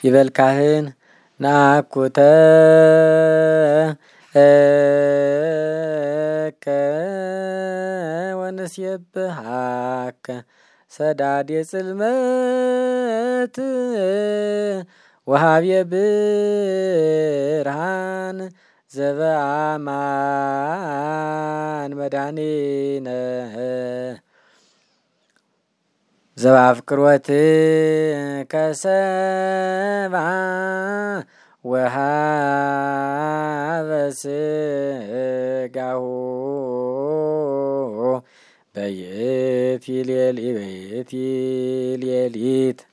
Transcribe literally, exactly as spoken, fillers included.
ይበል ካህን ናኩተ እከ ወንሴብሐከ ሰዳዴ ጽልመት ወሃብየ ብርሃን ዘበአማን መድኃኒነ ዘበአፍቅሮትከ ሰብአ ወሃበ ሥጋሁ በይእቲ ሌሊት